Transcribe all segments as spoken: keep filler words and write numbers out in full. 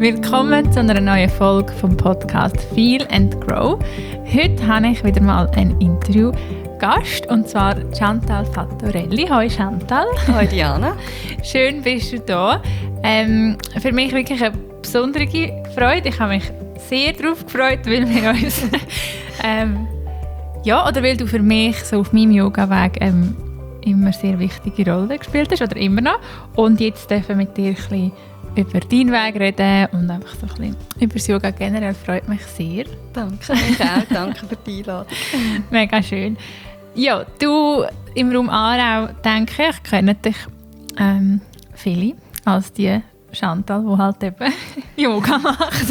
Willkommen zu einer neuen Folge vom Podcast Feel and Grow. Heute habe ich wieder mal einen Interviewgast, und zwar Chantal Fattorelli. Hallo Chantal. Hallo Diana. Schön bist du da. Ähm, für mich wirklich eine besondere Freude. Ich habe mich sehr darauf gefreut, weil wir uns ähm, ja, oder weil du für mich so auf meinem Yoga-Weg ähm, immer sehr wichtige Rolle gespielt hast, oder immer noch. Und jetzt dürfen wir mit dir ein bisschen über deinen Weg reden und einfach so ein bisschen über das Yoga generell. Freut mich sehr. Danke, mich auch. Danke für die Einladung. Mega schön. Ja, du im Raum Aarau, denke ich, kennen dich ähm, viele als die Chantal, die halt eben Yoga macht.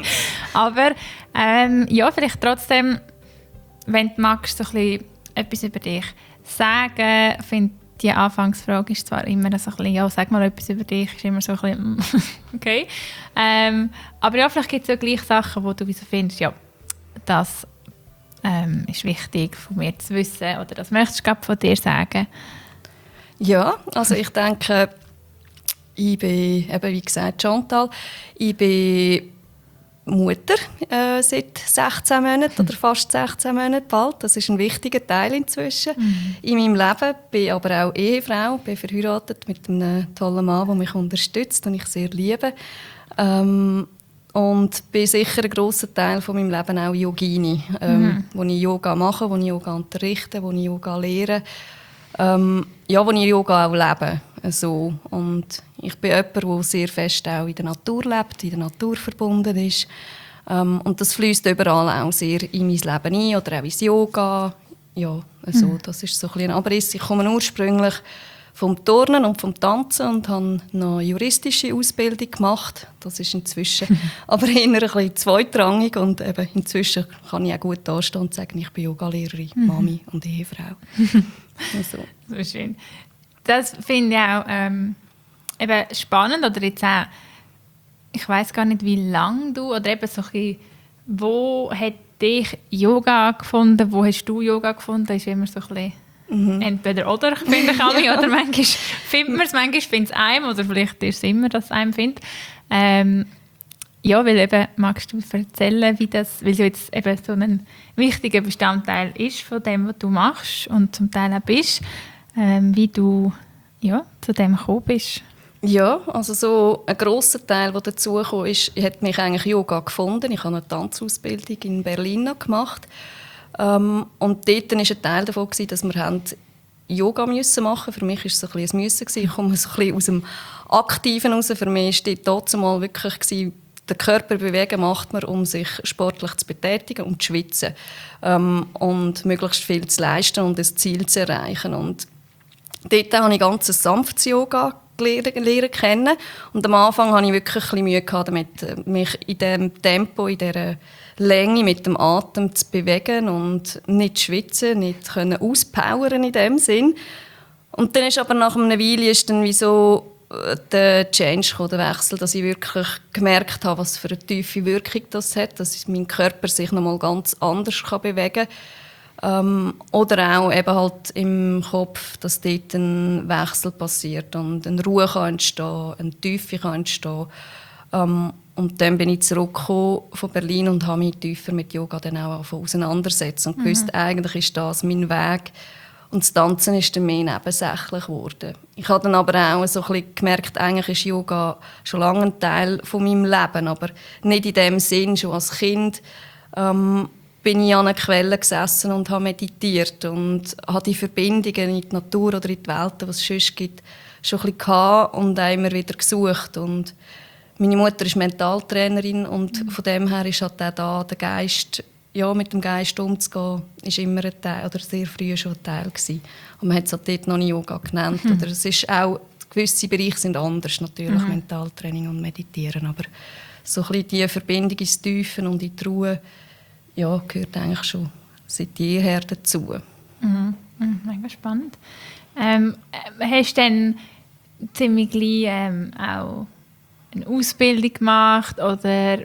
Aber ähm, ja, vielleicht trotzdem, wenn du magst, so ein bisschen etwas über dich sagen. Ich finde, die Anfangsfrage ist zwar immer so ein bisschen, ja, sag mal etwas über dich, ist immer so ein bisschen, okay. Ähm, aber ja, vielleicht gibt es ja gleich Sachen, wo du so findest, ja, das ähm, ist wichtig von mir zu wissen, oder das möchtest du von dir sagen. Ja, also ich denke, ich bin, eben wie gesagt, Chantal, ich bin Mutter äh, seit sechzehn Monaten oder fast sechzehn Monaten bald. Das ist ein wichtiger Teil inzwischen mhm. in meinem Leben. Ich bin aber auch Ehefrau, bin verheiratet mit einem tollen Mann, der mich unterstützt und ich sehr liebe. Ähm, und bin sicher ein grosser Teil von meinem Leben auch Yogini, ähm, mhm. wo ich Yoga mache, wo ich Yoga unterrichte, wo ich Yoga lehre. Ähm, ja, wo ich Yoga auch lebe. Also, und ich bin jemand, der sehr fest auch in der Natur lebt, in der Natur verbunden ist. Ähm, und das fließt überall auch sehr in mein Leben ein oder auch ins Yoga. Ja, also, mhm. das ist so ein bisschen ein Abriss. Ich komme ursprünglich vom Turnen und vom Tanzen und habe noch eine juristische Ausbildung gemacht. Das ist inzwischen mhm. aber eher ein bisschen zweitrangig und eben inzwischen kann ich auch gut dastehen und sagen, ich bin Yogalehrerin, mhm. Mami und Ehefrau. Also. So schön. Das finde ich auch ähm, eben spannend, oder jetzt auch, ich weiss gar nicht, wie lange du, oder eben so ein bisschen, wo hat dich Yoga gefunden, wo hast du Yoga gefunden, das ist immer so ein bisschen mhm. entweder oder, finde ich alle, ja. Oder manchmal findet man es, manchmal findet es einem, oder vielleicht ist es immer, dass es einem findet. Ähm, ja, weil eben, magst du erzählen, wie das, weil es jetzt eben so ein wichtiger Bestandteil ist von dem, was du machst und zum Teil auch bist, ähm, wie du ja, zu dem gekommen bist? Ja, also so ein grosser Teil, der dazugekommen ist, hat mich eigentlich Yoga gefunden. Ich habe eine Tanzausbildung in Berlin gemacht. Ähm, und dort war ein Teil davon, dass wir Yoga machen mussten. Für mich war es so ein, ein Müssen. Ich komme so ein bisschen aus dem Aktiven raus. Für mich war dort mal wirklich den Körper bewegen macht man, um sich sportlich zu betätigen und zu schwitzen. Ähm, und möglichst viel zu leisten und das Ziel zu erreichen. Und dort habe ich ganz ein sanftes Yoga lernen kennen. Und am Anfang hatte ich wirklich ein bisschen Mühe damit, mich in diesem Tempo, in dieser Länge mit dem Atem zu bewegen und nicht zu schwitzen, nicht auspowern in dem Sinn. Und dann ist aber nach einer Weile ist dann wie so der Change kam, der Wechsel, dass ich wirklich gemerkt habe, was für eine tiefe Wirkung das hat, dass mein Körper sich noch mal ganz anders bewegen kann. Ähm, oder auch eben halt im Kopf, dass dort ein Wechsel passiert und eine Ruhe kann entstehen, eine Tiefe kann entstehen. Ähm, und dann bin ich zurückgekommen von Berlin und habe mich tiefer mit Yoga dann auch auseinandergesetzt und gewusst, mhm. eigentlich ist das mein Weg. Und das Tanzen ist dann mehr nebensächlich geworden. Ich habe dann aber auch so ein bisschen gemerkt, eigentlich ist Yoga schon lange ein Teil von meinem Leben, aber nicht in dem Sinn. Schon als Kind ähm, bin ich an einer Quelle gesessen und habe meditiert und habe die Verbindungen in die Natur oder in die Welt, die es sonst gibt, schon ein bisschen gehabt und auch immer wieder gesucht. Und meine Mutter ist Mentaltrainerin und mhm. von dem her ist halt auch da der Geist, ja, mit dem Geist umzugehen, ist immer ein Teil, oder sehr früh schon ein Teil gewesen. Und man hat es halt dort noch nicht Yoga genannt. Mhm. Oder es ist auch, gewisse Bereiche sind anders, natürlich mhm. Mentaltraining und Meditieren, aber so ein bisschen die Verbindung ins Tiefen und in die Ruhe, ja, gehört eigentlich schon seit jeher dazu. Mhm. Mhm. Mega spannend. Ähm, hast du dann ziemlich gleich ähm, auch eine Ausbildung gemacht oder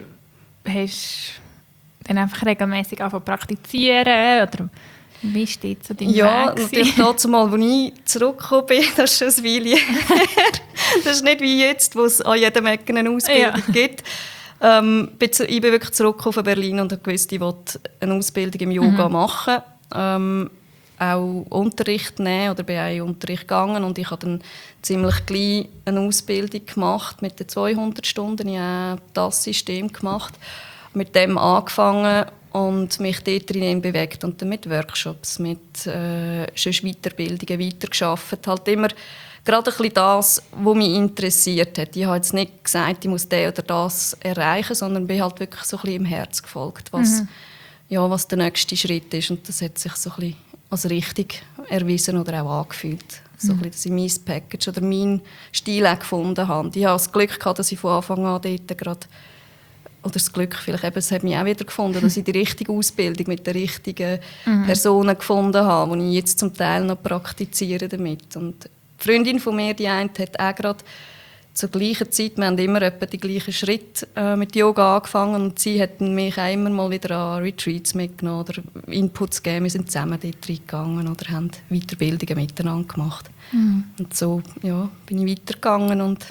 hast dann einfach regelmäßig anfangen praktizieren oder wie steht so dein ja, Weg? Ja, natürlich dazu mal, als ich zurückgekommen bin, das ist schon ein Weile her. Das ist nicht wie jetzt, wo es an jedem Ecke eine Ausbildung ja. gibt. Ähm, ich bin wirklich zurück auf Berlin und habe gewusst, ich wollte eine Ausbildung im Yoga mhm. machen. Ähm, auch Unterricht nehmen oder bin auch in Unterricht gegangen und ich habe dann ziemlich gleich eine Ausbildung gemacht mit den zweihundert Stunden. Ich habe das System gemacht, mit dem angefangen und mich dort drin bewegt und dann mit Workshops, mit äh, Weiterbildungen weitergearbeitet. Halt immer gerade ein bisschen das, was mich interessiert hat. Ich habe jetzt nicht gesagt, ich muss das oder das erreichen, sondern bin halt wirklich so ein bisschen im Herz gefolgt, was, mhm. ja, was der nächste Schritt ist. Und das hat sich so ein bisschen als richtig erwiesen oder auch angefühlt. So mhm. ein bisschen, dass ich mein Package oder meinen Stil auch gefunden habe. Ich habe das Glück gehabt, dass ich von Anfang an dort gerade oder das Glück, vielleicht eben, es hat mich auch wieder gefunden, dass ich die richtige Ausbildung mit den richtigen mhm. Personen gefunden habe, die ich jetzt zum Teil noch praktiziere damit. Und die Freundin von mir, die eine, hat auch gerade zur gleichen Zeit, wir haben immer etwa die gleichen Schritte äh, mit Yoga angefangen und sie hat mich auch immer mal wieder an Retreats mitgenommen oder Inputs gegeben. Wir sind zusammen dort reingegangen oder haben Weiterbildungen miteinander gemacht. Mhm. Und so ja, bin ich weitergegangen und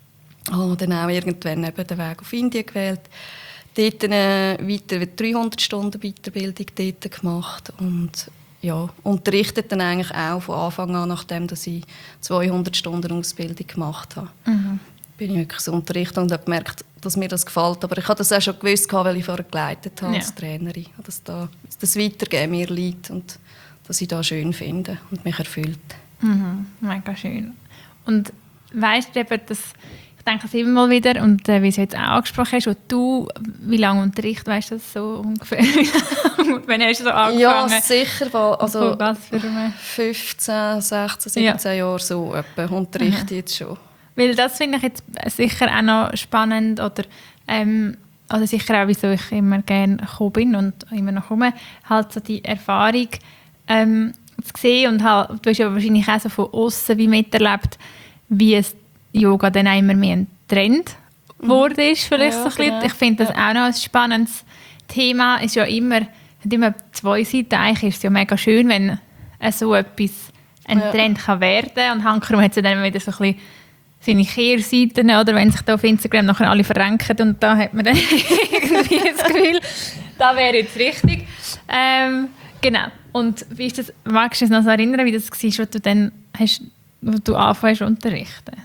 habe dann auch irgendwann eben den Weg auf Indien gewählt. Dort eine weiter, dreihundert Stunden Weiterbildung dort gemacht und ja, unterrichtet dann eigentlich auch von Anfang an, nachdem dass ich zweihundert Stunden Ausbildung gemacht habe. Mhm. Bin ich wirklich so unterrichtet und habe gemerkt, dass mir das gefällt. Aber ich habe das auch schon gewusst, weil ich vorher geleitet habe ja. als Trainerin. Dass da, das Weitergeben mir liegt und dass ich das schön finde und mich erfüllt. Mhm, mega schön. Und weißt du eben, dass ich denke es immer mal wieder, und äh, wie du jetzt auch angesprochen hast, und du, wie lange Unterricht, weißt du das so ungefähr? Wenn hast du so angefangen? Ja, sicher. Also was für eine? fünfzehn, sechzehn, siebzehn ja. Jahre so etwa unterrichte ich jetzt schon. Weil das finde ich jetzt sicher auch noch spannend, oder ähm, also sicher auch, wieso ich immer gerne gekommen bin und immer noch komme, halt so die Erfahrung ähm, zu sehen, und halt, du hast ja wahrscheinlich auch so von außen wie miterlebt, wie es Yoga dann auch immer mehr ein Trend geworden ist, vielleicht ja, so ein genau. Ich finde das ja. auch noch ein spannendes Thema. Ist ja immer, hat immer zwei Seiten. Eigentlich ist es ja mega schön, wenn so etwas ein ja. Trend kann werden kann. Und Hankerum hat es dann wieder so ein bisschen seine Kehrseiten, oder wenn sich da auf Instagram nachher alle verrenken, und da hat man dann irgendwie das Gefühl, da wäre jetzt richtig. Ähm, genau. Und wie ist das, magst du dich noch so erinnern, wie das war, was du dann hast, wo du anfängst zu unterrichten?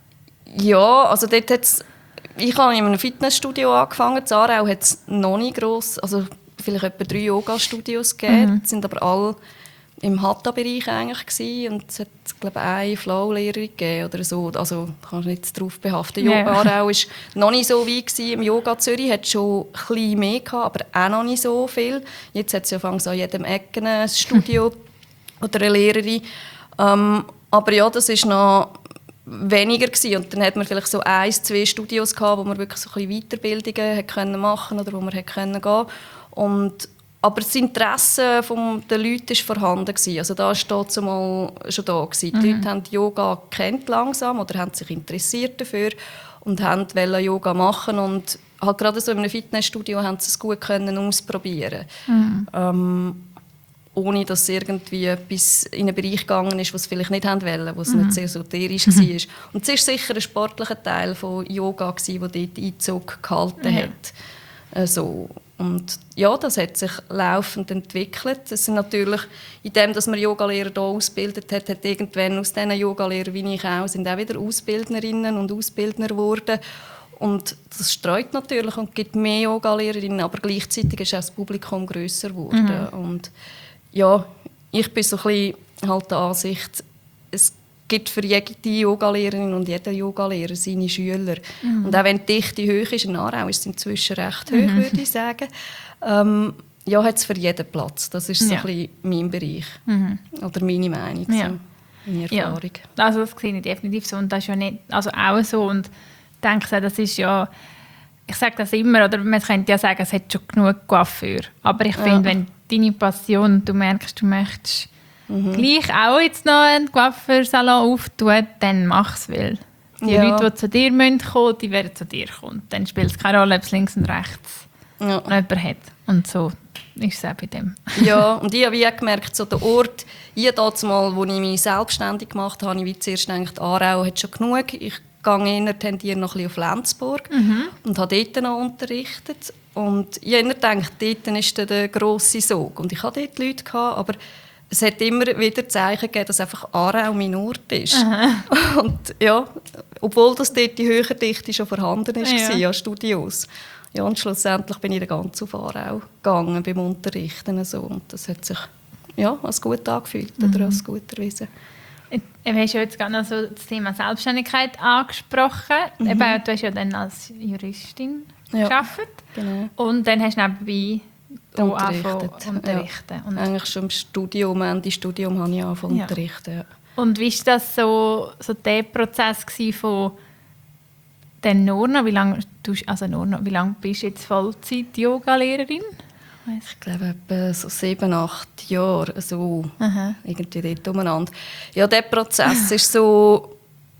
Ja, also dort hat's, ich habe in einem Fitnessstudio angefangen. In Aarau hat es noch nicht gross, also vielleicht etwa drei Yoga-Studios gegeben. Mhm. Die sind aber alle im Hatha-Bereich eigentlich gewesen. Und es hat, glaube ich, eine Flow-Lehrerin gegeben oder so. Also kannst du nicht darauf behaften. Ja. Aarau war noch nicht so weit gewesen. Im Yoga Zürich hat es schon ein bisschen mehr gehabt, aber auch noch nicht so viel. Jetzt hat es ja an jedem Ecke ein Studio oder eine Lehrerin. Ähm, aber ja, das ist noch weniger gewesen. Und dann hat man vielleicht so ein, zwei Studios gehabt, wo man wirklich so ein bisschen Weiterbildungen hat können machen oder wo man hat können gehen. Und aber das Interesse der Leute war vorhanden gewesen. Also da war zumal schon da gewesen. Die mhm. Leute haben Yoga kennt langsam oder haben sich interessiert dafür und wollten Yoga machen und halt gerade so in einem Fitnessstudio haben sie es gut können ausprobieren. Mhm. Ähm, ohne dass irgendwie etwas in einen Bereich gegangen ist, was sie vielleicht nicht wollten, was mhm. nicht sehr esoterisch mhm. war. Und es war sicher ein sportlicher Teil von Yoga, der dort Einzug gehalten ja. hat. Also, und ja, das hat sich laufend entwickelt. Es sind natürlich, in dem, dass man Yogalehrer hier ausgebildet hat, hat irgendwann aus diesen Yogalehrern, wie ich auch, sind auch wieder Ausbildnerinnen und Ausbildner geworden. Und das streut natürlich und gibt mehr Yogalehrerinnen, aber gleichzeitig ist auch das Publikum grösser geworden. Mhm. Und ja, ich bin so ein bisschen halt der Ansicht, es gibt für jede Yogalehrerin und jeden Yogalehrer seine Schüler. Mhm. Und auch wenn die Dichte hoch ist, in Aarau ist es inzwischen recht hoch, mhm. würde ich sagen, ähm, ja, hat es für jeden Platz. Das ist so ja. ein bisschen mein Bereich. Mhm. Oder meine Meinung, ja. so, meine Erfahrung. Ja. Also das sehe ich definitiv so. Und das ist ja nicht, also auch so. Und ich denke, das ist ja, ich sage das immer, oder man könnte ja sagen, es hat schon genug Coiffeur. Aber ich ja. finde, wenn deine Passion, du merkst, du möchtest mhm. gleich auch jetzt noch einen Coiffeursalon auftun, dann mach es, weil die ja. Leute, die zu dir kommen müssen, die werden zu dir kommen. Dann spielt es keine Rolle, ob es links und rechts ja. jemand hat. Und so ist es auch bei dem. Ja, und ich habe wie gemerkt, so der Ort, ich damals, wo ich mich selbstständig gemacht habe, habe ich wie zuerst gedacht, Aarau hat schon genug. Ich gehe eher tendiere noch ein bisschen auf Lenzburg mhm. und habe dort noch unterrichtet. Und ich habe gedacht, dort ist der grosse Sog. Und ich hatte dort Leute, gehabt, aber es hat immer wieder Zeichen gegeben, dass einfach Aarau mein Ort ist. Aha. Und ja, obwohl das dort die Höherdichte schon vorhanden war, ja. ja, Studios. Ja, und schlussendlich bin ich dann ganz auf Aarau gegangen beim Unterrichten. So. Und das hat sich ja, als gut angefühlt mhm. oder als gut erwiesen. Du hast ja jetzt gerade noch so das Thema Selbstständigkeit angesprochen. Mhm. Eben, du hast ja dann als Juristin ja, gearbeitet. Genau. Und dann hast du nebenbei unterrichtet. unterrichten. Ja. Und eigentlich schon im Studium, Ende Studium habe ich angefangen ja. unterrichten. Ja. Und wie war das so, so der Prozess von dann Norna? Wie lange, also Norna, wie lange bist du jetzt Vollzeit-Yoga-Lehrerin? Ich glaube, etwa so sieben, acht Jahre, so Aha. irgendwie dort umeinander. Ja, der Prozess war so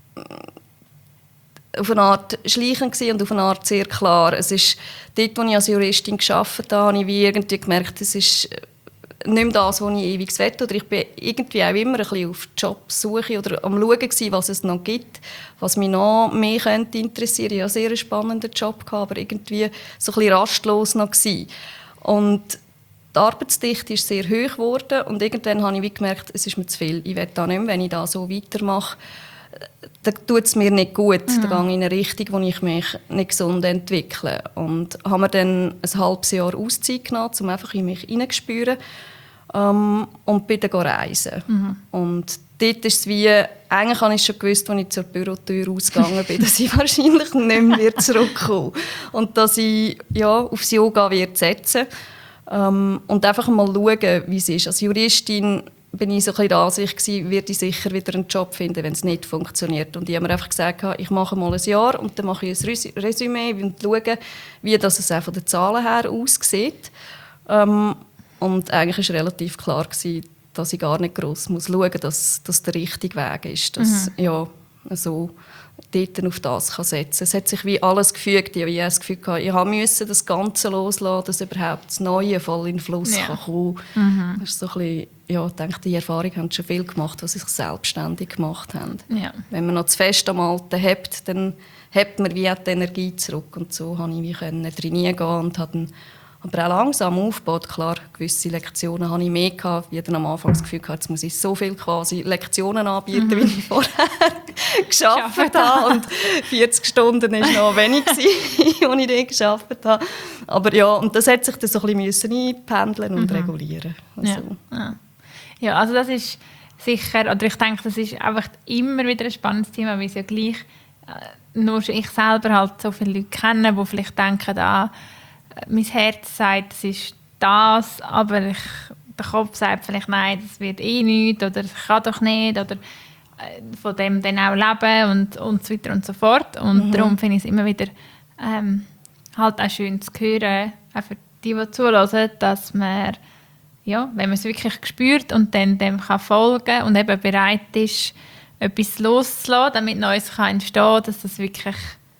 auf eine Art schleichend und auf eine Art sehr klar. Es ist dort, wo ich als Juristin gearbeitet habe, habe ich wie irgendwie gemerkt, es ist nicht mehr das, was ich ewig will. Oder ich war irgendwie auch immer ein bisschen auf Jobsuche oder am Schauen gewesen, was es noch gibt, was mich noch mehr könnte interessieren könnte. Ich hatte einen sehr spannenden Job, aber irgendwie so ein bisschen rastlos noch gewesen. Und die Arbeitsdichte ist sehr hoch geworden und irgendwann habe ich wie gemerkt, es ist mir zu viel. Ich will da nicht mehr, wenn ich da so weitermache, dann tut es mir nicht gut. Mhm. Dann gehe ich in eine Richtung, wo ich mich nicht gesund entwickle. Und habe mir dann ein halbes Jahr Auszeit genommen, um einfach in mich hineinzuspüren ähm, und bin dann reisen. Mhm. Und dort ist es wie, eigentlich habe ich schon gewusst, als ich zur Bürotür ausgegangen bin, dass ich wahrscheinlich nicht mehr zurückkomme. Und dass ich ja, aufs Yoga wird setzen ähm, und einfach mal schauen, wie es ist. Als Juristin bin ich so ein bisschen der Ansicht gewesen, werde ich sicher wieder einen Job finden, wenn es nicht funktioniert. Und ich habe mir einfach gesagt, ich mache mal ein Jahr und dann mache ich ein Resümee und schaue, wie das es auch von den Zahlen her aussieht. Ähm, und eigentlich war relativ klar gewesen, dass ich gar nicht gross muss schauen muss, dass das der richtige Weg ist. Dass mhm. ja, so dort auf das kann setzen kann. Es hat sich wie alles gefügt. Ich habe das Gefühl gehabt, ich musste das Ganze loslassen, dass überhaupt das Neue voll in den Fluss ja. kann kommen kann. Mhm. Das ist so ein bisschen, ja, ich denke, die Erfahrung haben schon viel gemacht, was sich selbstständig gemacht haben. Ja. Wenn man noch zu fest am Alten hebt, dann hebt man wie die Energie zurück. Und so konnte ich wie trainieren gehen und habe aber auch langsam aufgebaut. Klar, gewisse Lektionen hatte ich mehr gehabt, wie dann am Anfang das Gefühl hatte, jetzt muss ich so viele quasi Lektionen anbieten, mhm. wie ich vorher gearbeitet habe. Und vierzig Stunden war noch wenig, als ich dort gearbeitet habe. Aber ja, und das hat sich dann so ein bisschen einpendeln und mhm. regulieren. Also. Ja. Ja. ja, also das ist sicher, oder ich denke, das ist einfach immer wieder ein spannendes Thema, weil es ja gleich äh, nur ich selber halt so viele Leute kenne, die vielleicht denken, ah, mein Herz sagt, es ist das, aber ich, der Kopf sagt vielleicht, nein, das wird eh nichts oder ich kann doch nicht oder äh, von dem dann auch leben und, und so weiter und so fort. Und mhm. darum finde ich es immer wieder ähm, halt auch schön zu hören, auch für die, die zuhören, dass man, ja, wenn man es wirklich spürt und dann dem kann folgen und eben bereit ist, etwas loszulassen, damit Neues kann entstehen kann, dass das wirklich,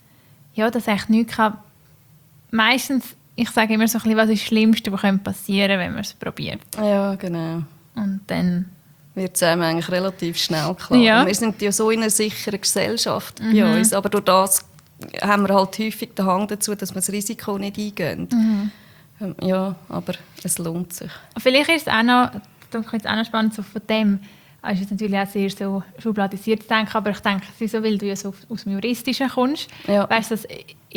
ja, dass echt nichts kann. Meistens, ich sage immer so ein bisschen, was ist das Schlimmste, was passieren könnte, wenn man es probiert. Ja, genau. Und dann wird es einem eigentlich relativ schnell klar. Ja. Wir sind ja so in einer sicheren Gesellschaft mhm. bei uns, aber durch das haben wir halt häufig den Hang dazu, dass wir das Risiko nicht eingehen. Mhm. Ja, aber es lohnt sich. Vielleicht ist es auch noch, das ist auch noch spannend, so von dem, es ist natürlich auch sehr so schubladisiert zu denken, aber ich denke, es ist so, weil du ja so aus dem Juristischen kommst, ja. weißt du, das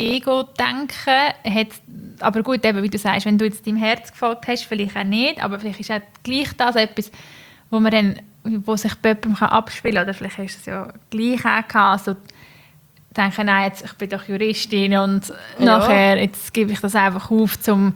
Ego-Denken hat, aber gut, eben, wie du sagst, wenn du jetzt deinem Herz gefolgt hast, vielleicht auch nicht, aber vielleicht ist auch gleich das etwas, wo man dann, wo sich bei jemandem abspielen kann, oder vielleicht ist es ja gleich auch gehabt, also denken, nein, jetzt, ich bin doch Juristin und ja. nachher, jetzt gebe ich das einfach auf, zum,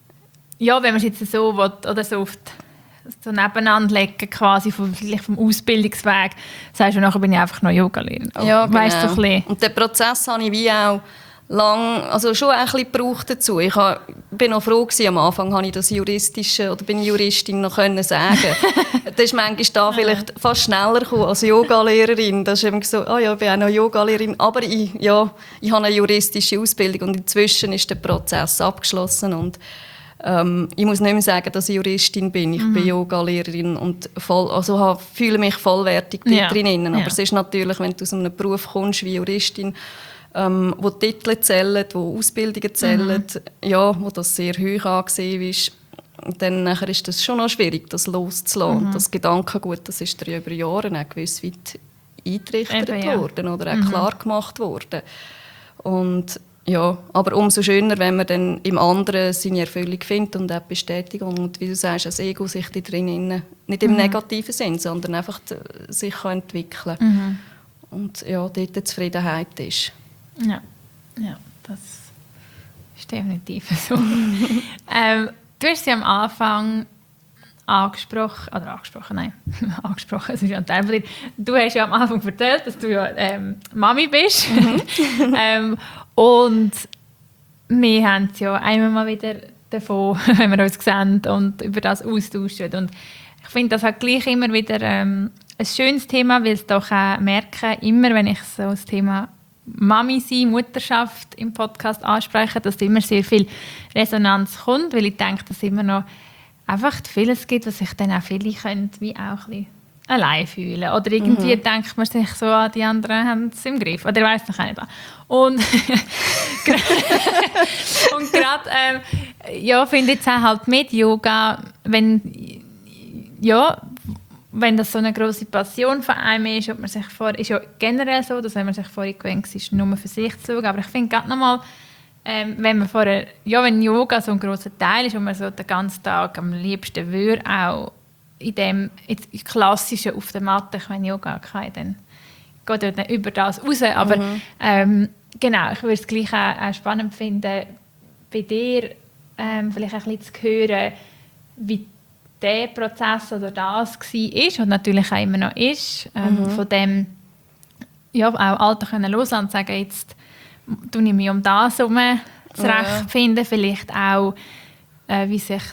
ja, wenn man es jetzt so will, oder so oft so nebeneinander legen, quasi vom, vielleicht vom Ausbildungsweg, sagst du, nachher bin ich einfach noch Yoga-Lehrerin. Ja, genau. Weißt du, ein bisschen. Und den Prozess habe ich wie auch lang, also schon ein bisschen gebraucht dazu. Ich war noch froh gewesen, am Anfang habe ich das Juristische oder bin ich Juristin noch können sagen. Das ist manchmal da vielleicht fast schneller gekommen als Yogalehrerin. Das ist eben so, ah ja, ich bin auch noch Yogalehrerin, aber ich, ja, ich habe eine juristische Ausbildung und inzwischen ist der Prozess abgeschlossen und Ähm, ich muss nicht mehr sagen, dass ich Juristin bin. Ich mhm. bin Yoga-Lehrerin und voll, also habe, fühle mich vollwertig dort ja. drin. Aber ja. es ist natürlich, wenn du aus einem Beruf kommst wie Juristin, ähm, wo Titel zählen, wo Ausbildungen zählen, mhm. ja, wo das sehr hoch angesehen ist, dann nachher ist das schon noch schwierig, das loszulassen. Mhm. Das Gedankengut, das ist dir über Jahre auch gewiss weit eingerichtet Eben, ja. worden oder auch mhm. klar gemacht worden. Und ja, aber umso schöner, wenn man dann im anderen seine Erfüllung findet und auch Bestätigung und wie du sagst, das Ego sich da drin nicht im mhm. negativen Sinn, sondern einfach sich kann entwickeln mhm. und ja, dort die Zufriedenheit ist. Ja, ja, das ist definitiv so. ähm, du hast sie am Anfang angesprochen, oder angesprochen, nein, angesprochen, es ist ja ein Teil von dir. Du hast ja am Anfang erzählt, dass du ja ähm, Mami bist. Mhm. ähm, und wir haben es ja einmal mal wieder davon, wenn wir uns sehen und über das austauschen. Und ich finde, das hat gleich immer wieder ähm, ein schönes Thema, weil es doch auch merke, immer wenn ich so das Thema Mami sein, Mutterschaft im Podcast anspreche, dass immer sehr viel Resonanz kommt, weil ich denke, dass immer noch einfach vieles gibt, was sich dann auch viele können, wie auch ein bisschen allein fühlen. Oder irgendwie mhm. denkt man sich so, ah, die anderen haben es im Griff. Oder ich weiss noch nicht. Und, und gerade, ähm, ja, finde ich jetzt auch halt mit Yoga, wenn, ja, wenn das so eine grosse Passion von einem ist, ob man sich vor, ist ja generell so, dass wenn man sich vorher gewöhnt ist, nur für sich zu schauen. Aber ich finde gerade nochmal, ähm, wenn man vorher, ja, wenn Yoga so ein grosser Teil ist und man so den ganzen Tag am liebsten würde, auch in dem in klassischen auf der Matte, ich meine Yoga kann, dann geht ja dann über das raus. Aber mhm. ähm, genau, ich würde es gleich auch, auch spannend finden, bei dir ähm, vielleicht ein bisschen zu hören, wie der Prozess oder das war und natürlich auch immer noch ist, ähm, mhm. von dem ja, auch Alter können loslassen und sagen, jetzt tue ich mich um das herum zurechtfinden, ja. vielleicht auch, äh, wie sich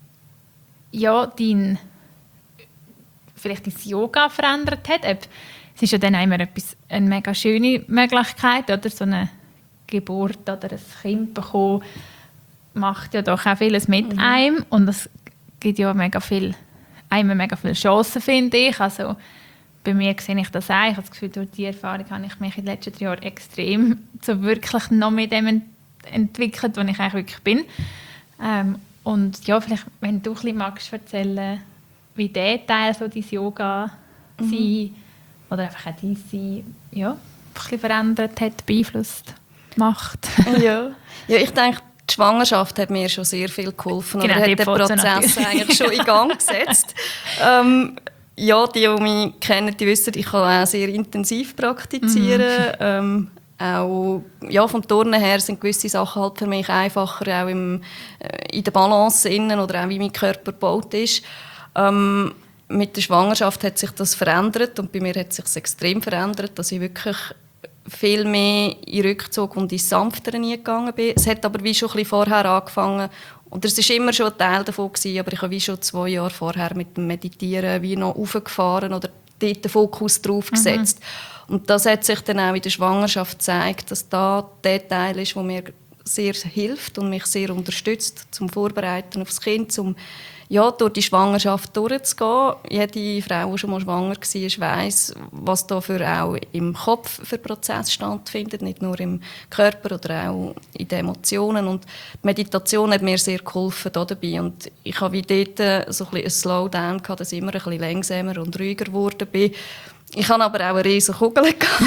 ja, dein, vielleicht dein Yoga verändert hat. Ob, es ist ja dann auch immer etwas, eine mega schöne Möglichkeit, oder so eine Geburt oder ein Kind bekommen, macht ja doch auch vieles mit mhm. einem und es gibt ja mega viel, einmal mega viele Chancen, finde ich. Also, bei mir sehe ich das auch. Ich habe das Gefühl, durch diese Erfahrung habe ich mich in den letzten drei Jahren extrem so wirklich noch mit dem ent- entwickelt, wo ich eigentlich wirklich bin. Ähm, und ja, vielleicht, wenn du ein bisschen magst erzählen, wie der Teil so dein Yoga mhm. sein oder einfach auch dein Sein ja, ein bisschen verändert hat, beeinflusst, macht. ja. ja, ich denke, die Schwangerschaft hat mir schon sehr viel geholfen. Genau, oder hat den Prozess eigentlich schon in Gang gesetzt. ähm, ja, die, die mich kennen, die wissen, ich kann auch sehr intensiv praktizieren. Mhm. Ähm, auch, ja, vom Turnen her sind gewisse Sachen halt für mich einfacher, auch im, äh, in der Balance innen oder auch wie mein Körper gebaut ist. Ähm, mit der Schwangerschaft hat sich das verändert und bei mir hat sich das extrem verändert, dass ich wirklich viel mehr in Rückzug und ins Sanftere gegangen bin. Es hat aber wie schon ein bisschen vorher angefangen. Und es war immer schon ein Teil davon gewesen, aber ich habe wie schon zwei Jahre vorher mit dem Meditieren wie noch aufgefahren oder dort den Fokus drauf gesetzt. Mhm. Und das hat sich dann auch in der Schwangerschaft gezeigt, dass da der Teil ist, der mir sehr hilft und mich sehr unterstützt zum Vorbereiten aufs Kind, zum ja, durch die Schwangerschaft durchzugehen. Jede Frau, die schon mal schwanger war, weiss, was da für auch im Kopf für Prozess stattfindet, nicht nur im Körper oder auch in den Emotionen. Und die Meditation hat mir sehr geholfen dabei. Und ich habe wie dort so ein bisschen ein Slowdown gehabt, dass ich immer ein bisschen langsamer und ruhiger geworden bin. Ich hatte aber auch eine riesige Kugel.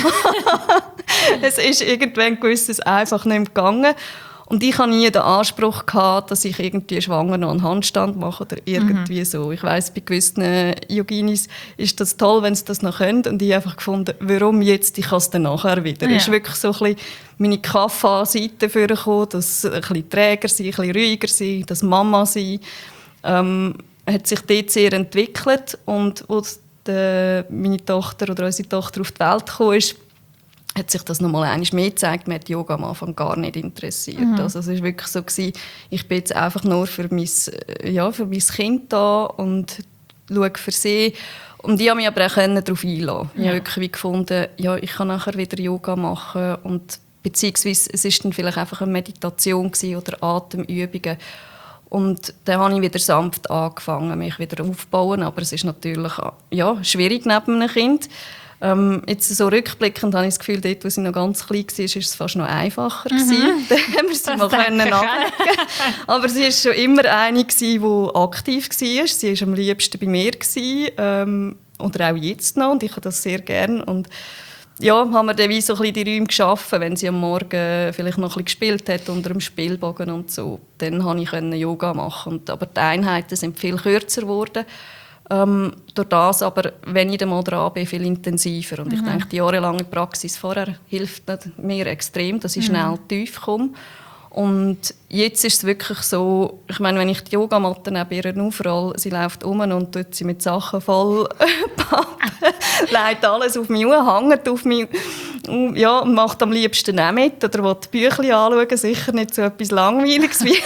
Es ist irgendwann gewisses einfach nicht mehr gegangen. Und ich hatte nie den Anspruch gehabt, dass ich irgendwie schwanger noch einen Handstand mache oder irgendwie mhm. so. Ich weiss, bei gewissen Yoginis ist das toll, wenn sie das noch können. Und ich habe einfach gefunden, warum jetzt? Ich kann es dann nachher wieder. Ja. Es ist wirklich so ein bisschen meine Kaffee-Seite dafür gekommen, dass ein bisschen träger sein, ein bisschen ruhiger sein, das Mama sein. Ähm, hat sich dort sehr entwickelt. Und als die, meine Tochter oder unsere Tochter auf die Welt gekommen ist, hat sich das nochmal einmal mehr gezeigt. Mir hat Yoga am Anfang gar nicht interessiert. Mhm. Also es war wirklich so gewesen, ich bin jetzt einfach nur für mein, ja, für mein Kind da und schaue für sie. Und ich konnte mich aber auch darauf einlassen. Ja. Ich habe wirklich gefunden, ja, ich kann nachher wieder Yoga machen. Und beziehungsweise es war dann vielleicht einfach eine Meditation oder Atemübungen. Und dann habe ich wieder sanft angefangen, mich wieder aufzubauen. Aber es ist natürlich ja, schwierig neben einem Kind. Ähm, jetzt so rückblickend habe ich das Gefühl, dort, wo sie noch ganz klein war, war es fast noch einfacher. Mhm. Da haben wir sie mal können ablegen. Aber sie war schon immer eine, die aktiv war. Sie war am liebsten bei mir. Ähm, oder auch jetzt noch. Und ich habe das sehr gerne. Und ja, haben wir dann wie so ein bisschen die Räume geschaffen, wenn sie am Morgen vielleicht noch ein bisschen gespielt hat unter dem Spielbogen und so. Dann konnte ich Yoga machen. Und, aber die Einheiten sind viel kürzer geworden. Ähm, durch das aber, wenn ich dann mal dran bin, viel intensiver. Und mhm. ich denke, die jahrelange Praxis vorher hilft mir extrem, dass ich schnell mhm. tief komme. Und jetzt ist es wirklich so, ich meine, wenn ich die Yogamatte neben ihr aufrolle, sie läuft um und tut sie mit Sachen voll pappen, legt alles auf mich an, hängt auf mich, ja, und macht am liebsten auch mit oder will die Büchlein anschauen, sicher nicht so etwas Langweiliges wie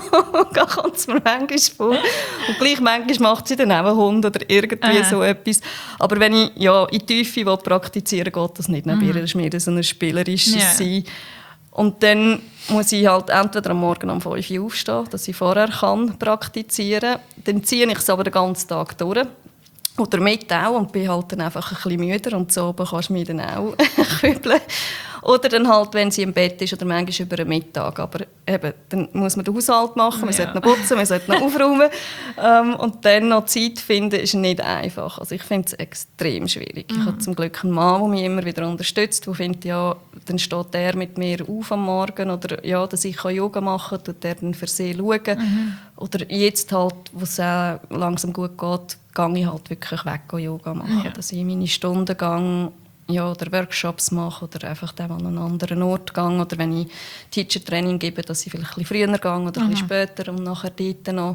da kommt es mir manchmal vor. Und gleich manchmal macht sie dann auch einen Hund oder irgendwie Aha. so etwas. Aber wenn ich ja, in die Tiefe praktizieren will, geht das nicht neben mhm. ihr, das ist mir so ein spielerisches ja. Sein. Und dann muss ich halt entweder am Morgen um fünf Uhr aufstehen, dass ich vorher kann praktizieren kann. Dann ziehe ich es aber den ganzen Tag durch. Oder mit auch und bin halt dann einfach ein bisschen müder und so oben kannst du mich dann auch kübeln. Oder dann halt, wenn sie im Bett ist oder manchmal über den Mittag. Aber eben, dann muss man den Haushalt machen, man ja. sollte noch putzen, man sollte noch aufräumen. ähm, und dann noch Zeit finden, ist nicht einfach. Also ich finde es extrem schwierig. Mhm. Ich habe zum Glück einen Mann, der mich immer wieder unterstützt, der findet, ja, dann steht er mit mir auf am Morgen oder ja, dass ich Yoga machen kann, tut er dann für sie schauen. Mhm. Oder jetzt halt, wo es auch langsam gut geht, gehe ich halt wirklich weg Yoga machen. Ja. Dass ich meine Stunden gehe, ja, oder Workshops mache oder einfach an einen anderen Ort gehe. Oder wenn ich Teacher-Training gebe, dass ich vielleicht ein bisschen früher gehe oder mhm. ein bisschen später und nachher dort noch.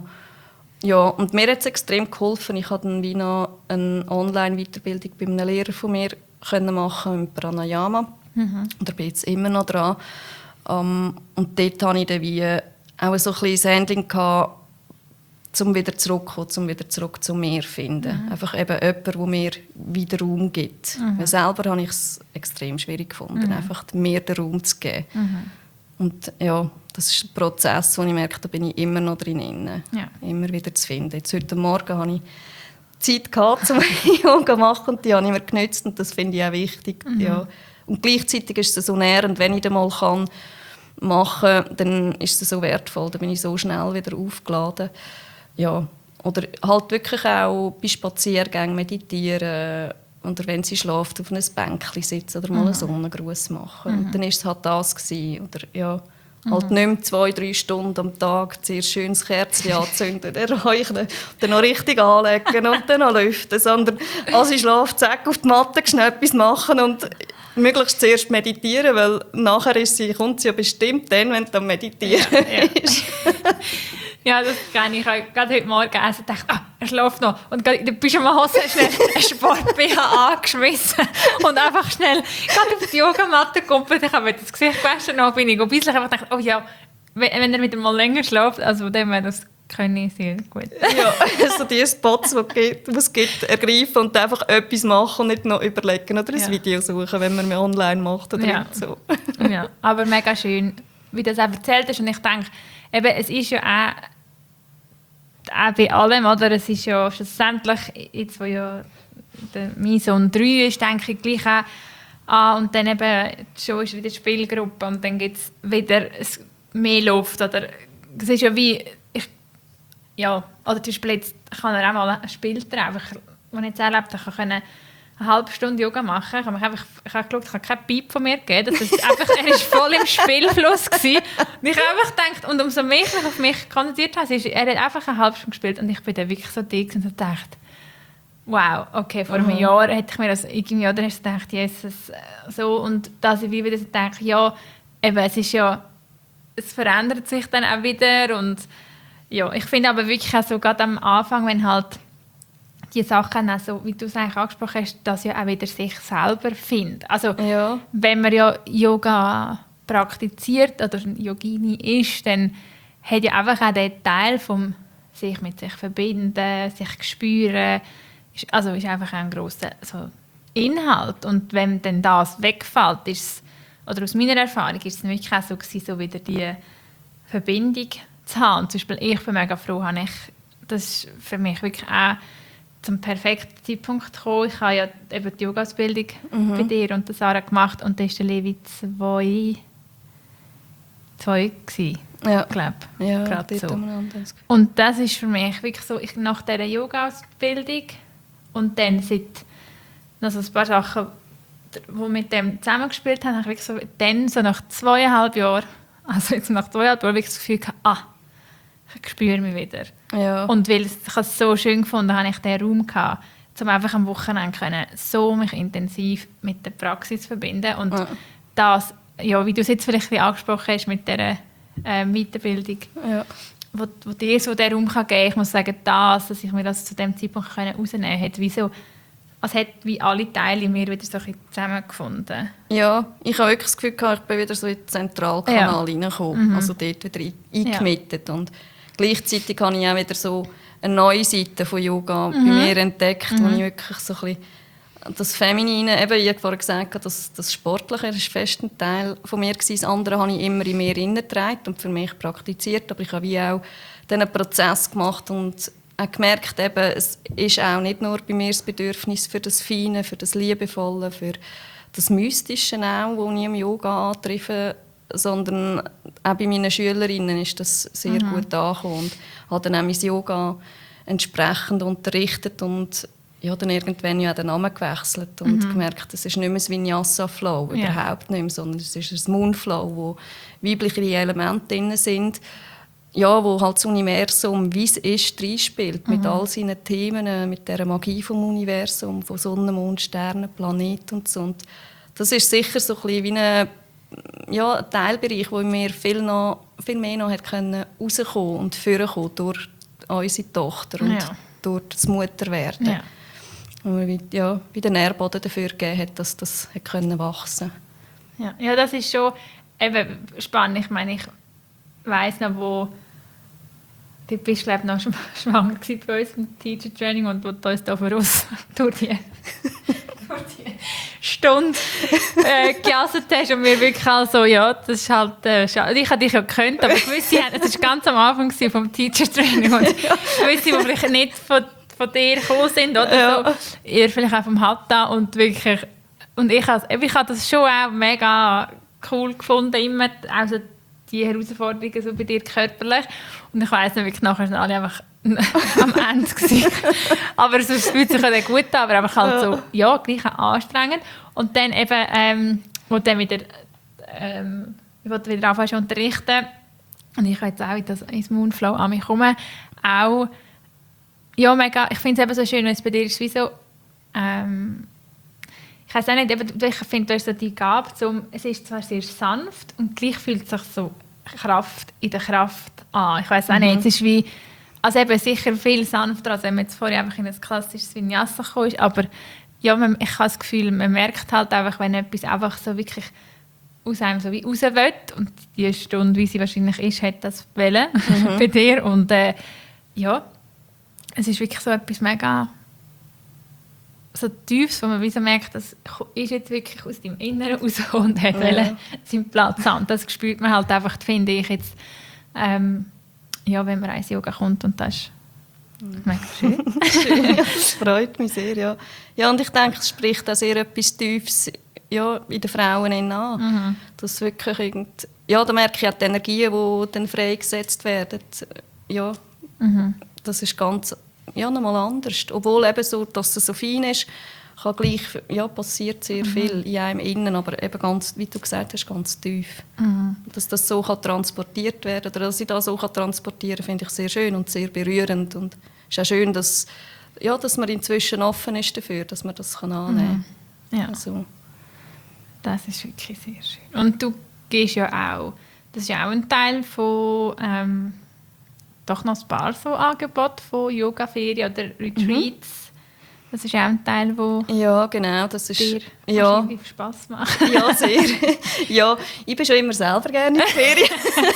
Ja, und mir hat es extrem geholfen. Ich konnte dann wie noch eine Online-Weiterbildung bei einem Lehrer von mir machen mit Pranayama. Mhm. Und da bin ich jetzt immer noch dran. Um, und dort hatte ich dann wie auch so ein bisschen Handling gehabt, um wieder zurückzukommen, um wieder zurück zu mir zu finden. Mhm. Einfach eben jemand, der mir wieder Raum gibt. Mhm. Weil selber habe ich es extrem schwierig gefunden, mhm. einfach mir den Raum zu geben. Mhm. Und ja, das ist ein Prozess, wo ich merke, da bin ich immer noch drin, ja. immer wieder zu finden. Jetzt heute Morgen hatte ich Zeit gehabt, um Yoga zu machen und die habe ich mir genutzt und das finde ich auch wichtig. Mhm. Ja. Und gleichzeitig ist es so nährend, wenn ich das mal kann machen kann, dann ist es so wertvoll, dann bin ich so schnell wieder aufgeladen. Ja, oder halt wirklich auch bei Spaziergängen meditieren oder wenn sie schläft, auf einem Bänkchen sitzen oder mal mhm. einen Sonnengruß machen. Mhm. Und dann war es halt das gewesen. Oder ja, mhm. halt nicht mehr zwei, drei Stunden am Tag sehr schönes Kerzchen anzünden, erreichen, dann noch richtig anlegen und dann noch lüften, sondern als sie schläft, zack, auf die Matte schnell etwas machen und möglichst zuerst meditieren, weil nachher ist sie, kommt sie ja bestimmt dann, wenn du am Meditieren ja, ja. ist. Ja, das kenne ich. Ich habe gerade heute Morgen gegessen und dachte, ah, er schläft noch. Und gerade in der Pyjama-Hose schnell einen Sport-B H angeschmissen und einfach schnell gerade auf die Yogamatte gekommen. Ich habe das Gesicht gewaschen, dann bin ich ein bisschen einfach gedacht, oh ja, wenn er wieder mal länger schläft, also dem das kann ich sehr gut. Ja, also die Spots, die es gibt, ergreifen und einfach etwas machen und nicht noch überlegen oder ein ja. Video suchen, wenn man es online macht oder ja. so. Ja, aber mega schön, wie du das auch erzählt hast. Und ich denke, eben, es ist ja auch auch bei allem, oder? Es ist ja schlussendlich, jetzt wo ja der, mein Sohn drei ist, denke ich gleich auch an, und dann eben schon ist wieder die Spielgruppe und dann gibt es wieder mehr Luft, oder es ist ja wie, ich, ja, oder zum Beispiel jetzt kann er auch mal ein Spiel treffen, das ich jetzt erlebt habe, ich kann eine halbe Stunde Yoga machen. Ich habe, einfach, ich habe geschaut, ich habe keinen Piep von mir gegeben. Das ist einfach, er war voll im Spielfluss gewesen. Und ich habe einfach gedacht, und umso mehr ich mich auf mich konzentriert habe, ist, er hat einfach eine halbe Stunde gespielt und ich bin dann wirklich so dick und so gedacht, wow, okay, vor mhm. einem Jahr hätte ich mir das irgendwie, oder hast du gedacht, Jesus, so, und dass ich wieder so denke, ja, eben, es ist ja, es verändert sich dann auch wieder und ja, ich finde aber wirklich auch so, gerade am Anfang, wenn halt die Sachen, also, wie du es eigentlich angesprochen hast, dass ja auch wieder sich selber findet. Also, ja. wenn man ja Yoga praktiziert oder Yogini ist, dann hat ja einfach auch der Teil vom sich mit sich verbinden, sich spüren, ist, also ist einfach ein grosser so Inhalt. Und wenn dann das wegfällt, ist es, oder aus meiner Erfahrung, ist es wirklich auch so gewesen, so wieder die Verbindung zu haben. Zum Beispiel, ich bin mega froh, habe ich, das ist für mich wirklich auch zum perfekten Zeitpunkt gekommen. Ich habe ja eben die Yoga-Ausbildung mhm. bei dir und der Sarah gemacht und da war der Levi zwei, zwei gewesen, ja. glaube ich. Ja, gerade so. Das und das ist für mich wirklich so, ich, nach dieser Yoga-Ausbildung und dann seit noch so ein paar Sachen, die mit dem zusammengespielt haben, habe ich wirklich so, dann so nach zweieinhalb Jahren, also jetzt nach zweieinhalb Jahren wirklich das Gefühl gehabt, ah, ich spüre mich wieder. Ja. Und weil ich es so schön gefunden habe, ich diesen Raum gehabt, um einfach am Wochenende können, so mich intensiv mit der Praxis verbinden. Und ja. das, ja, wie du es jetzt vielleicht angesprochen hast, mit dieser äh, Weiterbildung, ja. wo, wo dir so den Raum kann geben kann, ich muss sagen, das, dass ich mir das zu dem Zeitpunkt rausnehmen konnte, wie so, als hätte wie alle Teile in mir wieder so ein bisschen zusammengefunden. Ja, ich habe wirklich das Gefühl gehabt, ich bin wieder so in den Zentralkanal ja. reingekommen, mhm. also dort wieder eingemietet. Ja. Und gleichzeitig habe ich auch wieder so eine neue Seite von Yoga mhm. bei mir entdeckt, mhm. wo ich wirklich so ein bisschen das Feminine, eben, ich habe vorhin gesagt, das, das Sportliche ist fest ein Teil von mir gewesen. Das andere habe ich immer in mir hineingetragen und für mich praktiziert, aber ich habe wie auch diesen Prozess gemacht und auch gemerkt, eben, es ist auch nicht nur bei mir das Bedürfnis für das Feine, für das Liebevolle, für das Mystische auch, das ich im Yoga antreffe, sondern auch bei meinen Schülerinnen ist das sehr mhm. gut angekommen und habe dann auch mein Yoga entsprechend unterrichtet und ja, dann irgendwann ja den Namen gewechselt und mhm. gemerkt, es ist nicht mehr ein Vinyasa-Flow, ja. überhaupt nicht mehr, sondern es ist ein Moon-Flow, wo weibliche Elemente drin sind, ja, wo halt das Universum, wie es ist, reinspielt, mhm. mit all seinen Themen, mit der Magie vom Universum, von Sonne, Mond, Sternen, Planeten und so. Und das ist sicher so ein bisschen wie ein, ja, ein Teilbereich, wo mir viel, noch, viel mehr noch hat können rauskommen und vorkommen durch unsere Tochter und ja. durch das Mutterwerden. Ja. Wo wir ja, wie den Nährboden dafür gegeben hat, dass das hat können wachsen konnte. Ja. ja, das ist schon eben spannend. Ich meine, ich weiss noch, wo du bist, glaube ich, noch schwanger bei uns im Teacher Training und wo du uns da voraus durch die, durch die Stunde äh, gejasset hast und wir wirklich also, ja, das ist halt, äh, ich hätte dich ja gekannt, aber gewisse, das war ganz am Anfang vom Teacher Training und gewisse, die vielleicht nicht von, von dir gekommen sind, oder ja. so, ihr vielleicht auch vom Hatta und wirklich, und ich, also, ich habe das schon auch mega cool gefunden, immer, also die Herausforderungen so bei dir körperlich. Und ich weiss nicht, wirklich nachher sind alle einfach am Ende gewesen. Aber es fühlt sich ja gut an, aber einfach halt so, ja, gleich auch anstrengend. Und dann eben, ähm, wo du dann wieder, ähm, wo du wieder anfängst zu unterrichten, und ich jetzt auch das, ins Moonflow an mich komme, auch, ja, mega, ich finde es eben so schön, wenn es bei dir ist wie so, ähm, ich weiß auch nicht, ich finde, du hast so die Gabe, zum, es ist zwar sehr sanft und gleich fühlt es sich so Kraft in der Kraft an. Ich weiß auch nicht, es ist wie, also eben sicher viel sanfter, als wenn man jetzt vorher einfach in ein klassisches Vinyasa gekommen ist, aber ja, man, ich habe das Gefühl, man merkt halt einfach, wenn etwas einfach so wirklich aus einem so wie raus will und die Stunde, wie sie wahrscheinlich ist, hat das wollen mhm. bei dir und äh, ja, es ist wirklich so etwas mega so Tiefes, wo man wie so merkt, das ist jetzt wirklich aus deinem Inneren raus und hat ja. seinen Platz haben. Das spürt man halt einfach, finde ich jetzt, ähm, ja, wenn man ins Yoga kommt und das ist mega schön. schön. Das freut mich sehr, ja. Ja, und ich denke, es spricht auch sehr etwas Tiefes ja, in den Frauen an. Mhm. Das wirklich irgend, ja, da merke ich auch die Energien, die dann freigesetzt werden. Ja, mhm. das ist ganz ja, nochmal anders. Obwohl eben so, dass es so fein ist, kann gleich, ja, passiert sehr mhm. viel in einem Innen, aber eben ganz, wie du gesagt hast, ganz tief. Mhm. Dass das so kann transportiert werden oder dass ich das so kann transportieren kann, finde ich sehr schön und sehr berührend. Und es ist auch schön, dass, ja, dass man inzwischen offen ist dafür, dass man das kann annehmen kann. Mhm. Ja. Also. Das ist wirklich sehr schön. Und du gehst ja auch, das ist ja auch ein Teil von ähm, doch noch ein paar so Angebote von Yoga-Ferien oder Retreats. Mhm. Das ist auch ein Teil, wo ja, genau, das ist, dir ja. wahrscheinlich Spass macht. Ja, sehr. Ja, ich bin schon immer selber gerne in der Ferien.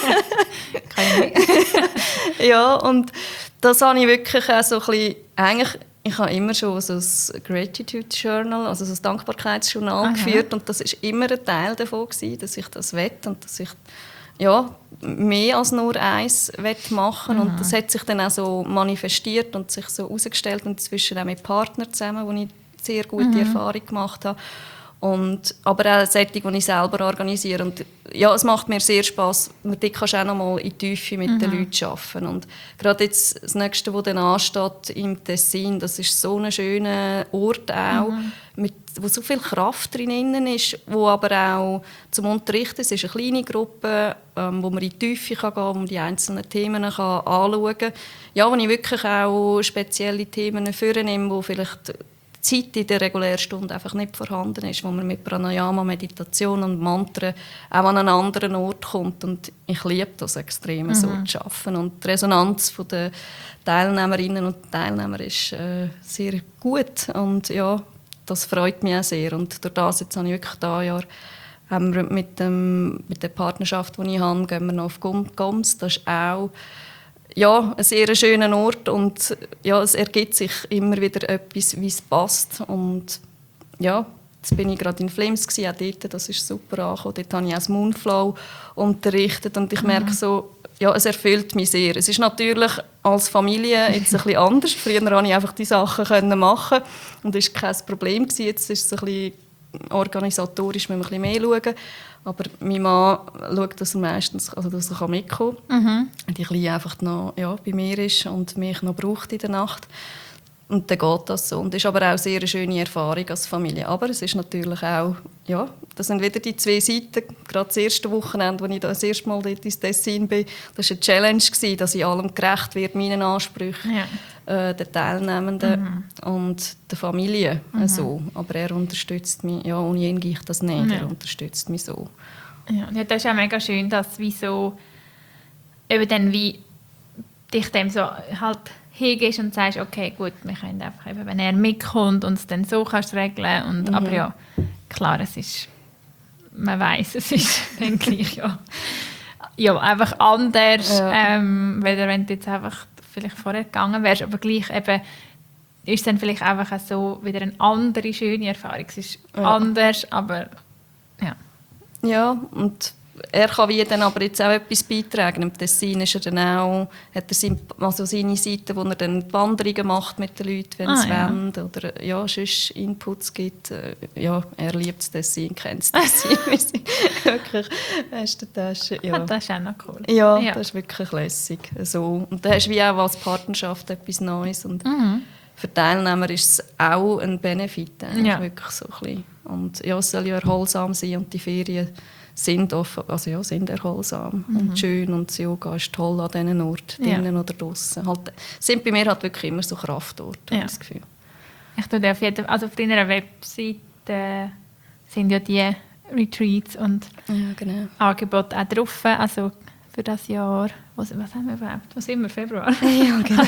Kann ich ja, und das habe ich wirklich auch so ein bisschen, eigentlich, ich habe immer schon so ein Gratitude Journal, also so ein Dankbarkeitsjournal Aha. geführt und das war immer ein Teil davon gewesen, dass ich das will und dass ich ja, mehr als nur eins machen mhm. und das hat sich dann auch so manifestiert und sich so herausgestellt und inzwischen auch mit Partnern zusammen, wo ich sehr gute mhm. Erfahrung gemacht habe. Und, aber auch Sättig, die ich selber organisiere. Und ja, es macht mir sehr Spass. Dort kannst du auch noch mal in die Tiefe mit mhm. den Leuten arbeiten. Und gerade jetzt das Nächste, was dann ansteht im Tessin, das ist so ein schöner Ort auch, mhm. mit, wo so viel Kraft drin ist, wo aber auch zum Unterrichten, es ist eine kleine Gruppe, ähm, wo man in die Tiefe kann gehen kann, wo man die einzelnen Themen kann anschauen kann. Ja, wo ich wirklich auch spezielle Themen vornehme, wo vielleicht Zeit in der regulären Stunde einfach nicht vorhanden ist, wo man mit Pranayama, Meditation und Mantren auch an einen anderen Ort kommt. Und ich liebe das extrem, mhm. so zu arbeiten. Und die Resonanz der Teilnehmerinnen und Teilnehmer ist äh, sehr gut. Und ja, das freut mich auch sehr. Und durch das jetzt habe ich wirklich dieses Jahr haben wir mit, dem, mit der Partnerschaft, die ich habe, gehen wir noch auf Goms. Das ist auch ja, ein sehr schöner Ort und ja, es ergibt sich immer wieder etwas, wie es passt. Und ja, jetzt bin ich gerade in Flims gewesen, auch dort, das ist super angekommen. Dort habe ich auch das Moonflow unterrichtet und ich merke so, ja, es erfüllt mich sehr. Es ist natürlich als Familie jetzt ein bisschen anders. Früher konnte ich einfach die Sachen machen und es war kein Problem gewesen. Jetzt ist es ein bisschen organisatorisch, müssen wir ein bisschen mehr schauen. Aber mein Mann schaut, dass er meistens also dass er mitkommen kann. Mhm. Und die Kleine einfach noch ja, bei mir ist und mich noch braucht in der Nacht. Und dann geht das so. Und das ist aber auch eine sehr schöne Erfahrung als Familie. Aber es ist natürlich auch, ja, das sind wieder die zwei Seiten. Gerade das erste Wochenende, als ich das erste Mal dort ins Tessin bin, das war eine Challenge, dass ich allem gerecht werde, meinen Ansprüchen, ja. äh, den Teilnehmenden mhm. und der Familie. Mhm. So. Aber er unterstützt mich. Ja, ohne ihn gehe ich das nicht. Ja. Er unterstützt mich so. Ja, das ist auch mega schön, dass wie so eben dann wie dich dem so halt hingehst und sagst, okay, gut, wir können einfach eben, wenn er mitkommt und es dann so kannst regeln und mhm. aber ja, klar, es ist, man weiß, es ist dann gleich ja, ja einfach anders, ja. ähm, weder wenn du jetzt einfach vielleicht vorher gegangen wärst, aber gleich eben ist es dann vielleicht einfach auch so wieder eine andere schöne Erfahrung. Es ist ja. anders, aber ja. Ja, und er kann wie dann aber jetzt auch etwas beitragen. Im Tessin ist er dann auch, hat er seine, also seine Seite, wo er dann Wanderungen macht mit den Leuten, wenn ah, sie ja. wollen, oder ja, sonst Inputs gibt. Ja, er liebt das Tessin, kennt das Tessin. Wir sind wirklich beste Tasche. Ja. Das ist auch noch cool. Ja, ja. Das ist wirklich lässig. So. Und da hast du wie auch als Partnerschaft etwas Neues. Und mhm. für die Teilnehmer ist es auch ein Benefit. Ja. Wirklich so ein bisschen. Und ja, es soll ja erholsam sein und die Ferien sind, offen, also ja, sind erholsam mhm. und schön und das Yoga ist toll an diesen Orten, ja. drinnen oder draussen. Halt, sind bei mir halt wirklich immer so Kraftorte, ja. habe ich das Gefühl. Ich tue auf, jeden, also auf deiner Webseite sind ja die Retreats und ja, genau. Angebote auch drauf, also für das Jahr. Was, was haben wir überhaupt? Was sind wir? Februar? Ja, genau.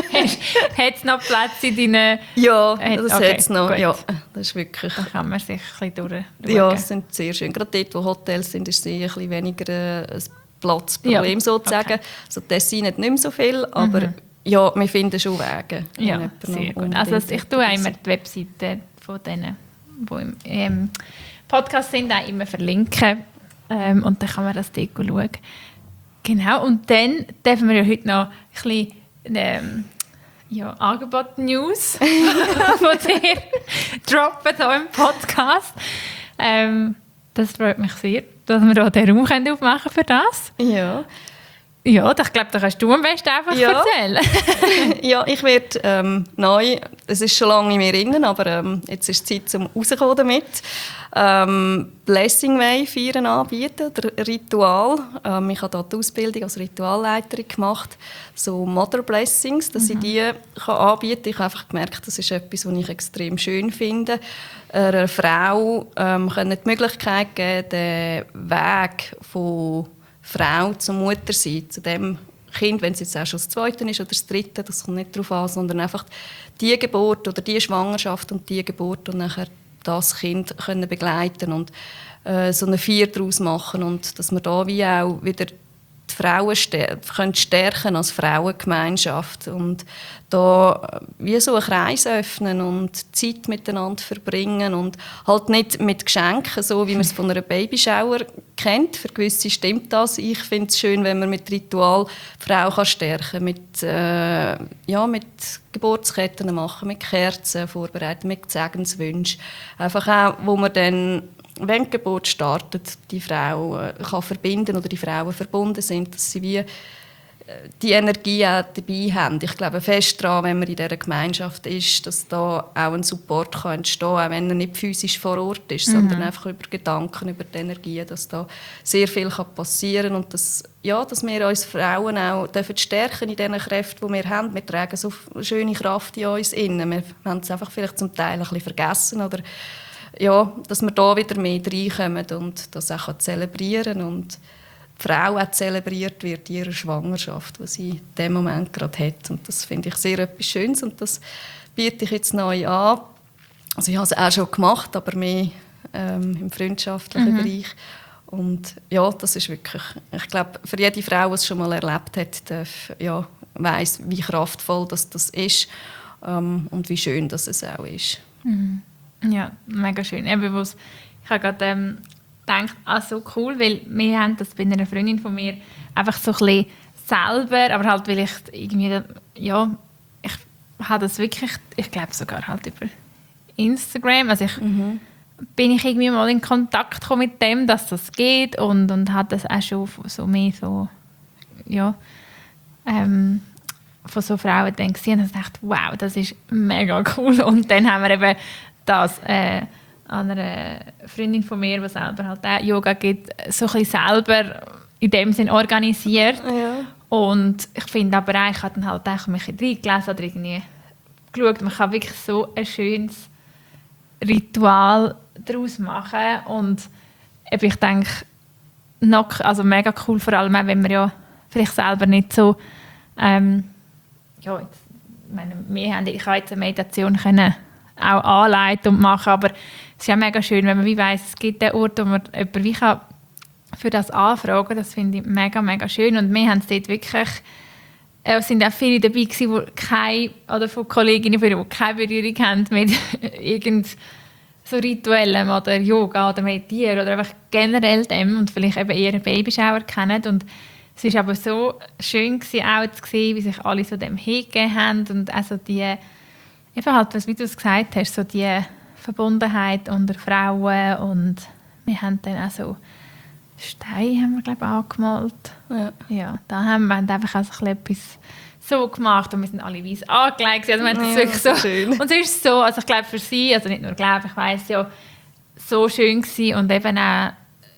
Hat es noch Platz in deinen... Ja, das okay, hat es noch. Ja, das ist wirklich... Da kann man sich ein bisschen durchschauen. Ja, es sind sehr schön. Gerade dort, wo Hotels sind, ist es ein bisschen weniger ein Platzproblem, ja, sozusagen. Okay. Also Tessin hat nicht mehr so viel, aber mhm. ja, wir finden schon Wege. Ja, sehr gut. Also ich tue auch immer die Webseite von denen, die im ähm, Podcast sind, auch immer verlinken. Ähm, und dann kann man das dort schauen. Genau, und dann dürfen wir ja heute noch ein bisschen ähm, ja, Angebot-News von dir droppen hier im Podcast. Ähm, das freut mich sehr, dass wir hier den Raum aufmachen können für das. Ja. Ja, ich glaube, da kannst du am besten einfach ja. erzählen. Ja, ich werde ähm, neu, es ist schon lange in mir drin, aber ähm, jetzt ist die Zeit, um rauszukommen damit. Ähm, Blessing Way feiern anbieten, der Ritual. Ähm, ich habe hier die Ausbildung als Ritualleiterin gemacht, so Mother Blessings, dass mhm. ich die kann anbieten kann. Ich habe einfach gemerkt, das ist etwas, was ich extrem schön finde. Einer Frau ähm, können die Möglichkeit geben, den Weg von Frau zur Mutter sein, zu dem Kind, wenn es jetzt auch schon das Zweite ist oder das Dritte, das kommt nicht darauf an, sondern einfach die Geburt oder die Schwangerschaft und die Geburt und nachher das Kind können begleiten und äh, so eine Feier daraus machen und dass wir da wie auch wieder die Frauen stär- können stärken als Frauengemeinschaft und da wie so einen Kreis öffnen und Zeit miteinander verbringen und halt nicht mit Geschenken, so wie man es von einer Babyshower kennt. Für gewisse stimmt das. Ich finde es schön, wenn man mit Ritual die Frau kann stärken kann, mit, äh, ja, mit Geburtsketten machen, mit Kerzen vorbereiten, mit Segenswünschen. Einfach auch, wo man dann, wenn die Geburt startet, die Frau äh, kann verbinden oder die Frauen verbunden sind, dass sie wie die Energie auch dabei haben. Ich glaube fest daran, wenn man in dieser Gemeinschaft ist, dass da auch ein Support kann entstehen kann, auch wenn er nicht physisch vor Ort ist, mhm. sondern einfach über Gedanken, über die Energie, dass da sehr viel passieren kann und dass, ja, dass wir uns Frauen auch dürfen stärken in diesen Kräften, die wir haben. Wir tragen so schöne Kraft in uns innen. Wir haben es einfach vielleicht zum Teil ein bisschen vergessen oder ja, dass wir da wieder mehr reinkommen und das auch zelebrieren können und die Frau auch zelebriert wird in ihrer Schwangerschaft, die sie in diesem Moment gerade hat. Und das finde ich sehr etwas Schönes und das biete ich jetzt neu an. Also ich habe es auch schon gemacht, aber mehr ähm, im freundschaftlichen mhm. Bereich. Und ja, das ist wirklich, ich glaube, für jede Frau, die es schon mal erlebt hat, darf, ja, weiss, wie kraftvoll das, das ist ähm, und wie schön das es auch ist. Mhm. Ja, mega schön. Eben, ich habe gerade ähm, gedacht, ah, so cool, weil wir haben das bei einer Freundin von mir einfach so ein bisschen selber, aber halt, weil ich irgendwie, ja, ich habe das wirklich, ich glaube sogar halt über Instagram, also ich mhm. bin ich irgendwie mal in Kontakt gekommen mit dem, dass das geht und, und habe das auch schon so mehr so, ja, ähm, von so Frauen dann gesehen und dachte, wow, das ist mega cool. Und dann haben wir eben das äh, an einer Freundin von mir, die selber halt auch Yoga gibt, so ein bisschen selber in dem Sinn organisiert. Ja. Und ich finde aber auch, ich habe dann halt auch mich reingelesen oder irgendwie geschaut, man kann wirklich so ein schönes Ritual daraus machen. Und ich denke, noch, also mega cool, vor allem auch, wenn man ja vielleicht selber nicht so ähm, ja, jetzt, ich meine, wir haben, ich habe jetzt eine Meditation können auch anleiten und machen, aber es ist ja mega schön, wenn man wie weiss, es gibt einen Ort, wo man jemanden wie kann für das anfragen kann. Das finde ich mega, mega schön. Und wir haben es dort wirklich, äh, es sind auch viele dabei gewesen, die keine, oder von Kolleginnen, die keine Berührung haben mit irgend so Rituellem oder Yoga oder Meditieren oder einfach generell dem und vielleicht eben eher einen Babyshower kennen. Und es war aber so schön gewesen, auch zu sehen, wie sich alle so dem hingegeben haben und also die, eben halt, wie du es gesagt hast, so die Verbundenheit unter Frauen und wir haben dann auch so Steine, haben wir, glaube ich, angemalt. Ja. Ja, da haben wir einfach auch so etwas so gemacht und wir sind alle weiss angelegt. Also wir haben das ja, wirklich so schön. Und es ist so, also ich glaube für sie, also nicht nur glaube, ich weiss ja, so schön gewesen und eben auch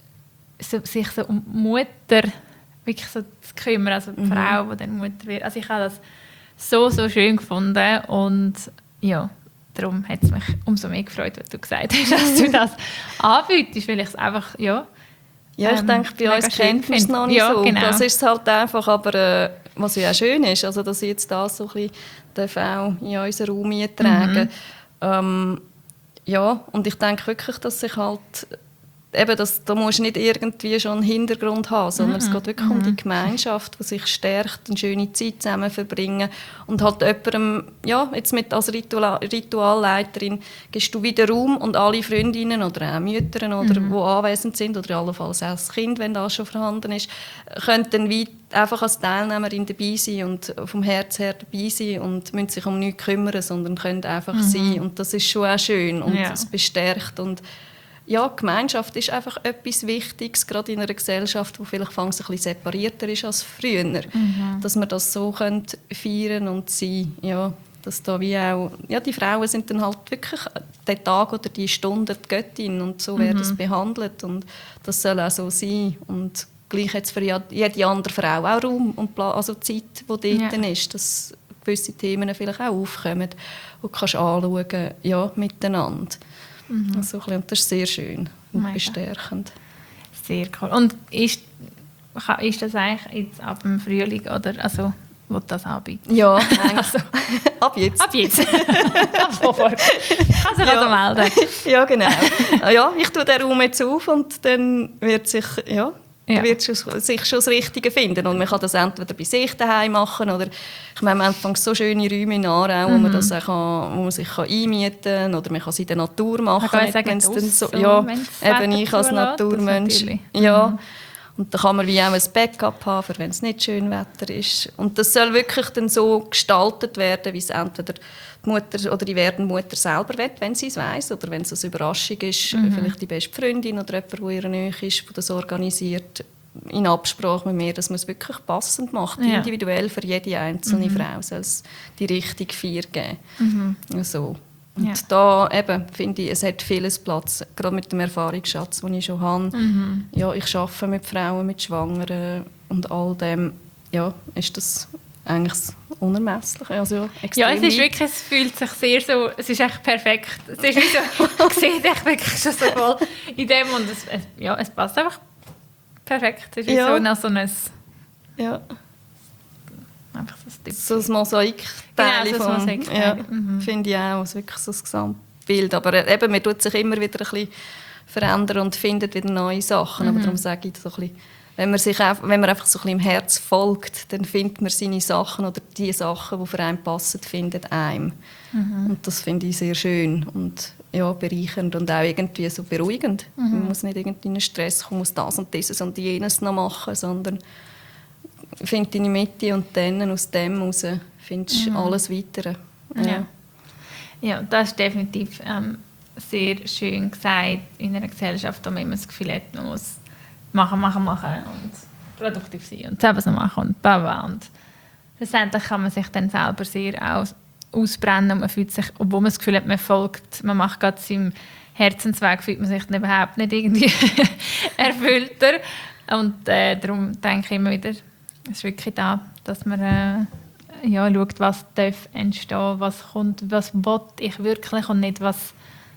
so, sich so um die Mutter wirklich so zu kümmern, also die mhm. Frau, die dann Mutter wird. Also ich habe das so, so schön gefunden und ja, darum hat es mich umso mehr gefreut, was du gesagt hast, dass du das anbietest, weil ich es einfach, ja... Ja, ich ähm, denke, bei uns kennt man es noch nicht ja, so. Genau. Das ist halt einfach, aber äh, was ja auch schön ist, also dass ich jetzt das so ein bisschen auch in unseren Raum eintragen mhm. ähm, ja, und ich denke wirklich, dass sich halt eben, das, da musst du nicht irgendwie schon einen Hintergrund haben, sondern mhm. es geht wirklich mhm. um die Gemeinschaft, die sich stärkt, eine schöne Zeit zusammen verbringen und halt jemandem, ja, jetzt mit als Ritual, Ritualleiterin gibst du wieder Raum und alle Freundinnen oder auch Mütter oder mhm. die anwesend sind oder allenfalls auch das Kind, wenn das schon vorhanden ist, können dann wie einfach als Teilnehmerin dabei sein und vom Herz her dabei sein und müssen sich um nichts kümmern, sondern können einfach mhm. sein und das ist schon auch schön und es ja. bestärkt und ja, Gemeinschaft ist einfach etwas Wichtiges, gerade in einer Gesellschaft, die vielleicht ein bisschen separierter ist als früher. Mhm. Dass wir das so können feiern und sein, ja, dass da wie auch, ja, die Frauen sind dann halt wirklich den Tag oder die Stunde die Göttin und so mhm. werden es behandelt und das soll auch so sein und gleich jetzt für jede andere Frau auch Raum und Pla- also Zeit, die dort ja. ist, dass gewisse Themen vielleicht auch aufkommen und du kannst anschauen, ja, miteinander. Mhm. Also, und das ist sehr schön und Mega. bestärkend. Sehr cool. Und ist, ist das eigentlich jetzt ab dem Frühling oder also, will das anbieten? Ja, also, ab jetzt. Ab jetzt. Ab sofort. Kannst du ja. also melden. Ja, genau. Ja, ich tue den Raum jetzt auf und dann wird sich, ja, Ja. Da wird schon, sich schon das Richtige finden. Und man kann das entweder bei sich daheim machen oder ich meine, am Anfang so schöne Räume in Aarau, mhm. wo man das auch kann, wo man sich kann einmieten kann oder man kann es in der Natur machen. Man kann sagen, wenn's dann so, so, ja, eben ich als Naturmensch. Ja. Mhm. Und da kann man wie auch ein Backup haben, wenn es nicht schön Wetter ist. Und das soll wirklich dann so gestaltet werden, wie es entweder die Mutter oder die werdende Mutter selber will, wenn sie es weiss, oder wenn es eine Überraschung ist, mhm. vielleicht die beste Freundin oder jemand, der ihr nahe ist, der das organisiert, in Absprache mit mir, dass man es wirklich passend macht, ja. individuell für jede einzelne mhm. Frau soll es die richtige Feier geben. Mhm. Also. Und ja. da eben, finde ich, es hat vieles Platz, gerade mit dem Erfahrungsschatz, den ich schon habe. Mhm. Ja, ich arbeite mit Frauen, mit Schwangeren und all dem. Ja, ist das eigentlich unermesslich. Also ja, es ist wirklich, es fühlt sich sehr so, es ist echt perfekt. Es ist wie so, ich sehe dich wirklich schon so voll in dem und es, es, ja, es passt einfach perfekt. Es ist wie ja. so, nach so ein... Ja. Einfach so, so ein Mosaikteil. Genau, so ein Mosaikteil. Ja, mhm. finde ich auch. Also wirklich so ein Gesamtbild. Aber eben, man tut sich immer wieder ein bisschen verändern und findet wieder neue Sachen. Mhm. Aber darum sage ich so ein bisschen, wenn man, sich auch, wenn man einfach so ein bisschen im Herz folgt, dann findet man seine Sachen oder die Sachen, die für einen passen, findet einem. Mhm. Und das finde ich sehr schön und ja, bereichernd und auch irgendwie so beruhigend. Mhm. Man muss nicht irgendwie in einen Stress kommen, muss das und dieses und jenes noch machen, sondern finde deine Mitte und dann aus dem heraus findest du mhm. alles Weitere. Ja. Ja. Ja, das ist definitiv ähm, sehr schön gesagt in einer Gesellschaft, wo man immer das Gefühl hat, man muss machen, machen, machen und produktiv sein und selber so machen und bla und letztendlich kann man sich dann selber sehr aus, ausbrennen und man fühlt sich, obwohl man das Gefühl hat, man folgt, man macht gerade seinem Herzensweg, fühlt man sich dann überhaupt nicht irgendwie erfüllter und äh, darum denke ich immer wieder, es ist wirklich da, dass man äh, ja, schaut, was darf entstehen, was kommt, was will ich wirklich und nicht, was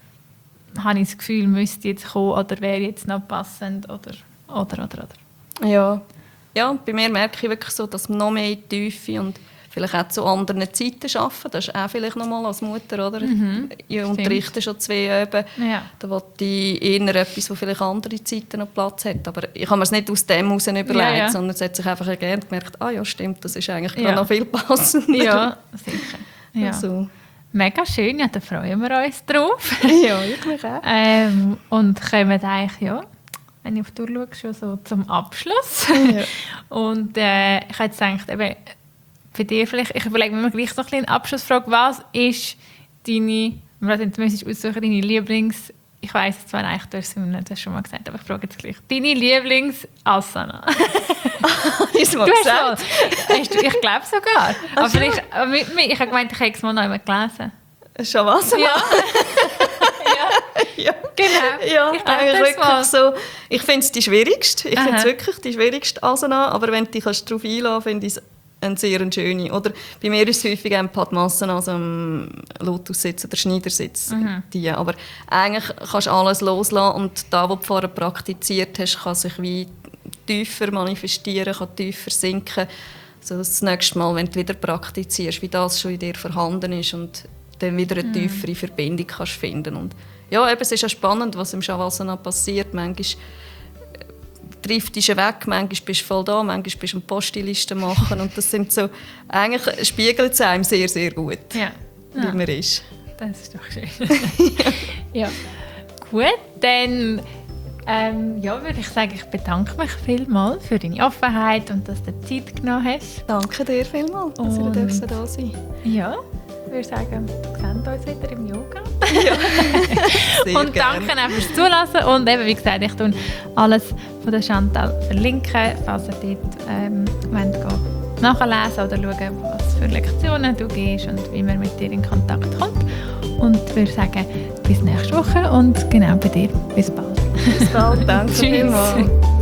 habe ich das Gefühl, müsste jetzt kommen oder wäre jetzt noch passend oder, oder, oder, oder. Ja. Ja, bei mir merke ich wirklich so, dass man noch mehr in die Tiefe und vielleicht auch zu anderen Zeiten arbeiten. Das ist auch vielleicht noch mal als Mutter, oder? Mhm, ich unterrichte schon zwei Öben. Ja. Da will ich eher etwas, wo vielleicht andere Zeiten noch Platz hat. Aber ich habe mir es nicht aus dem heraus überlegt, ja, ja. sondern es hat sich einfach ergeben und gemerkt, ah ja, stimmt, das ist eigentlich ja. noch viel passender. Ja, sicher. Ja. Also. Mega schön, ja, da freuen wir uns drauf. Ja, ich mich auch. ähm, und kommen eigentlich, ja, wenn ich auf die Uhr schaue, schon so zum Abschluss. Ja. Und äh, ich habe jetzt gedacht, eben, bei dir vielleicht, ich überlege mir gleich noch eine Abschlussfrage, was ist deine, du müsstest aussuchen, deine Lieblings, ich weiss es zwar eigentlich, du hast es schon mal gesagt, aber ich frage jetzt gleich, deine Lieblings-Asana? Ist mal gesagt? Hast du, ich glaube sogar. Ach, aber ich, ich, ich habe gemeint, ich habe es mal noch einmal gelesen. Schon was? Ja. ja. Genau. Ja, ich eigentlich wirklich so. Ich finde es die schwierigste. Ich finde es wirklich die schwierigste Asana, aber wenn du dich darauf einlassen kannst, finde ich es eine sehr schöne. Oder bei mir ist es häufig ein Padmasana, also ein Lotussitz oder Schneidersitz. Mhm. Die. Aber eigentlich kannst du alles loslassen und da, was du vorher praktiziert hast, kann sich wie tiefer manifestieren, kann tiefer sinken. Also das nächste Mal, wenn du wieder praktizierst, wie das schon in dir vorhanden ist und dann wieder eine tiefere mhm. Verbindung kannst finden. Und ja, eben, es ist ja spannend, was im Shavasana passiert. Manchmal trifft dich weg, manchmal bist du voll da, manchmal bist du eine Postliste machen. Und das sind so, eigentlich spiegelt es einem sehr, sehr gut, ja. wie ja. man ist. Das ist doch schön. ja. Gut, dann ähm, ja, würde ich sagen, ich bedanke mich vielmals für deine Offenheit und dass du dir Zeit genommen hast. Danke dir vielmals, dass ihr da sein. Ja. Ich würde sagen, wir sehen uns wieder im Yoga. Ja. Und danke auch fürs Zuhören. Und eben, wie gesagt, ich tue alles von der Chantal verlinken, falls ihr dort ähm, wollt, nachlesen oder schauen, was für Lektionen du gibst und wie man mit dir in Kontakt kommt. Und ich würde sagen, bis nächste Woche und genau bei dir. Bis bald. Bis bald. Danke vielmals.